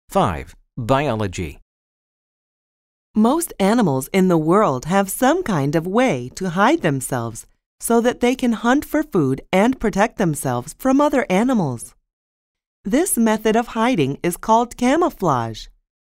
5. Biology. Most animals in the world have some kind of way to hide themselves so that they can hunt for food and protect themselves from other animals. This method of hiding is called camouflage.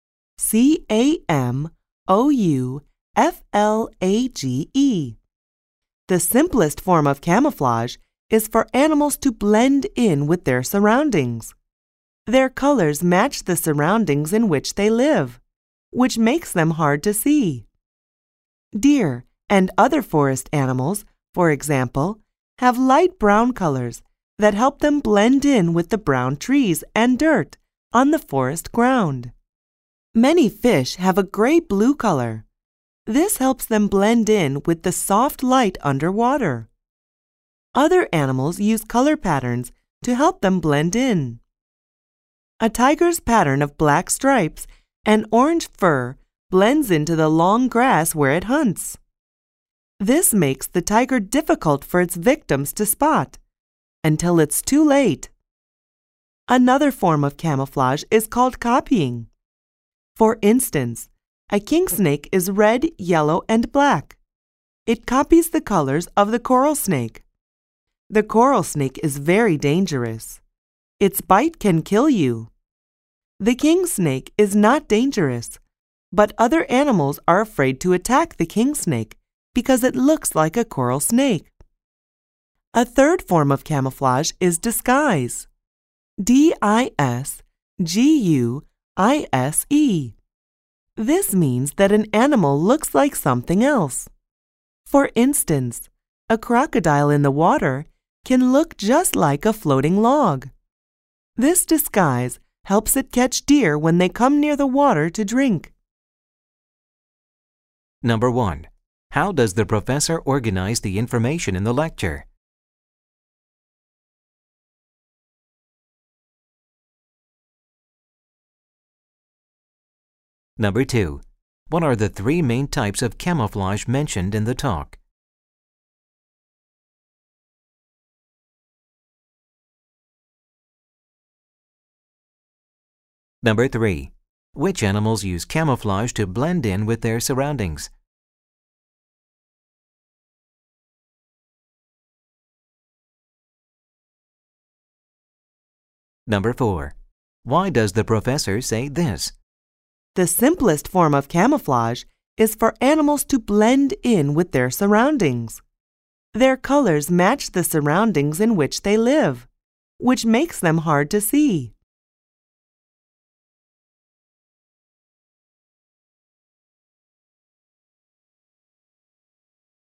C-A-M-O-U-F-L-A-G-E. The simplest form of camouflage is for animals to blend in with their surroundings. Their colors match the surroundings in which they live, which makes them hard to see. Deer and other forest animals, for example, have light brown colors that help them blend in with the brown trees and dirt on the forest ground. Many fish have a gray-blue color. This helps them blend in with the soft light underwater. Other animals use color patterns to help them blend in. A tiger's pattern of black stripes and orange fur blends into the long grass where it hunts. This makes the tiger difficult for its victims to spot until it's too late. Another form of camouflage is called copying. For instance, a king snake is red, yellow, and black. It copies the colors of the coral snake. The coral snake is very dangerous. Its bite can kill you. The king snake is not dangerous, but other animals are afraid to attack the king snake because it looks like a coral snake. A third form of camouflage is disguise. D-I-S-G-U-I-S-E. This means that an animal looks like something else. For instance, a crocodile in the water can look just like a floating log. This disguise helps it catch deer when they come near the water to drink. Number 1. How does the professor organize the information in the lecture? Number 2. What are the 3 main types of camouflage mentioned in the talk? Number 3. Which animals use camouflage to blend in with their surroundings? Number 4. Why does the professor say this? The simplest form of camouflage is for animals to blend in with their surroundings. Their colors match the surroundings in which they live, which makes them hard to see.